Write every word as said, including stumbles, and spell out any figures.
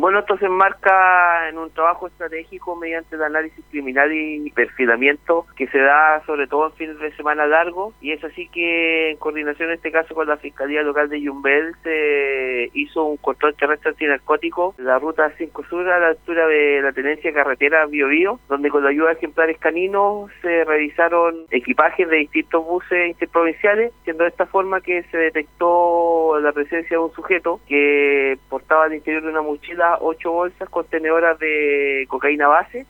Bueno, esto se enmarca en un trabajo estratégico mediante el análisis criminal y perfilamiento que se da sobre todo en fines de semana largos, y es así que en coordinación en este caso con la Fiscalía Local de Yumbel se hizo un control terrestre antinarcótico en la ruta cinco Sur a la altura de la tenencia carretera Bio Bio, donde con la ayuda de ejemplares caninos se revisaron equipajes de distintos buses interprovinciales, siendo de esta forma que se detectó la presencia de un sujeto que portaba al interior de una mochila ocho bolsas contenedoras de cocaína base,